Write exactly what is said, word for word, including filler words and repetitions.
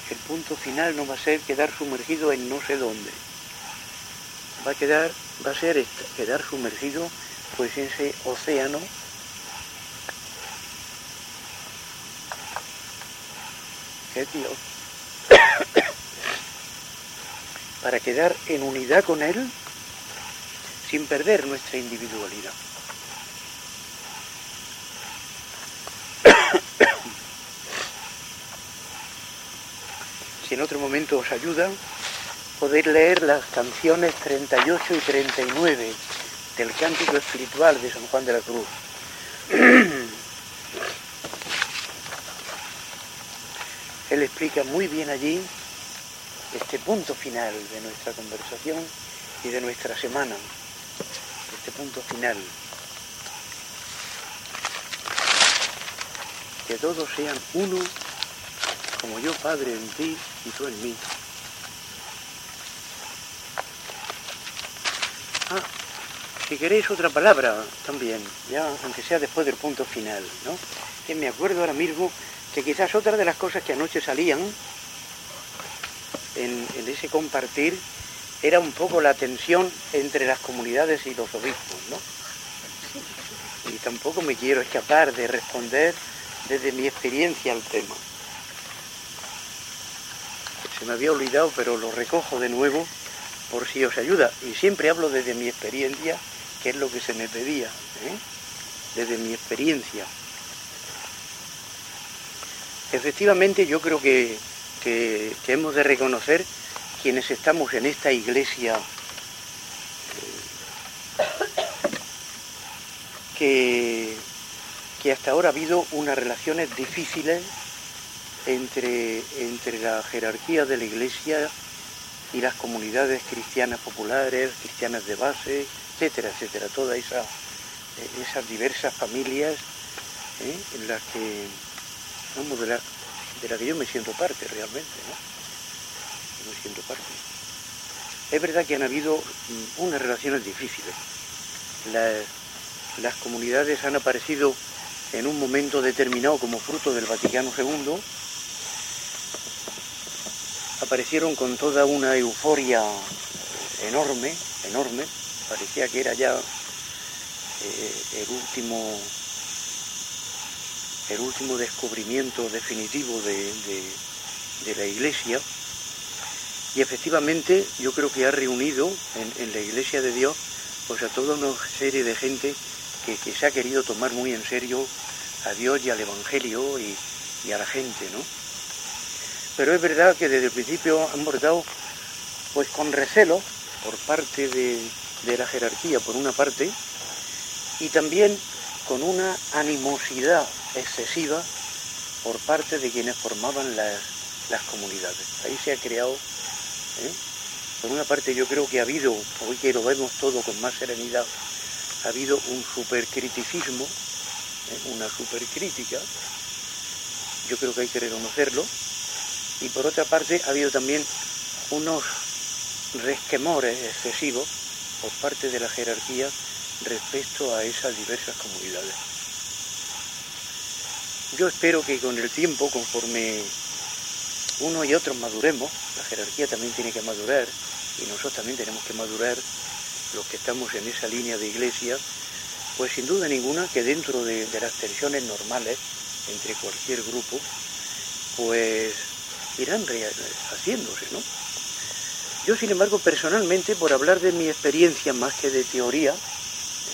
el punto final no va a ser quedar sumergido en no sé dónde. Va a quedar, va a ser esta, quedar sumergido pues en ese océano que es Dios, para quedar en unidad con Él sin perder nuestra individualidad. Si en otro momento os ayuda, podéis leer las canciones treinta y ocho y treinta y nueve del Cántico Espiritual de San Juan de la Cruz. Él explica muy bien allí este punto final de nuestra conversación y de nuestra semana, este punto final. Que todos sean uno, como yo, Padre, en ti y tú en mí. Ah, si queréis otra palabra también, ya aunque sea después del punto final, ¿no? Que me acuerdo ahora mismo que quizás otra de las cosas que anoche salían en, en ese compartir era un poco la tensión entre las comunidades y los obispos, ¿no? Y tampoco me quiero escapar de responder desde mi experiencia al tema. Se me había olvidado, pero lo recojo de nuevo por si os ayuda. Y siempre hablo desde mi experiencia, que es lo que se me pedía, ¿eh? Desde mi experiencia. Efectivamente, yo creo que, que, que hemos de reconocer quienes estamos en esta iglesia que, que hasta ahora ha habido unas relaciones difíciles entre, entre la jerarquía de la iglesia y las comunidades cristianas populares, cristianas de base, etcétera, etcétera, todas esas, esas diversas familias, ¿eh? en las que, vamos, de la, de la que yo me siento parte realmente, ¿no? Yo me siento parte. Es verdad que han habido unas relaciones difíciles. Las, las comunidades han aparecido en un momento determinado como fruto del Vaticano segundo, aparecieron con toda una euforia enorme, enorme, parecía que era ya eh, el último el último descubrimiento definitivo de, de, de la Iglesia, y efectivamente yo creo que ha reunido en, en la Iglesia de Dios pues a toda una serie de gente que, que se ha querido tomar muy en serio a Dios y al Evangelio y, y a la gente, ¿no? Pero es verdad que desde el principio han bordado pues con recelo por parte de, de la jerarquía, por una parte, y también con una animosidad excesiva por parte de quienes formaban las, las comunidades. Ahí se ha creado, ¿eh? Por una parte yo creo que ha habido, hoy que lo vemos todo con más serenidad, ha habido un supercriticismo, ¿eh? Una supercrítica, yo creo que hay que reconocerlo. Y por otra parte ha habido también unos resquemores excesivos por parte de la jerarquía respecto a esas diversas comunidades. Yo espero que con el tiempo, conforme uno y otros maduremos, la jerarquía también tiene que madurar y nosotros también tenemos que madurar, los que estamos en esa línea de iglesia, pues sin duda ninguna que dentro de, de las tensiones normales entre cualquier grupo, pues irán haciéndose, ¿no? Yo, sin embargo, personalmente, por hablar de mi experiencia más que de teoría,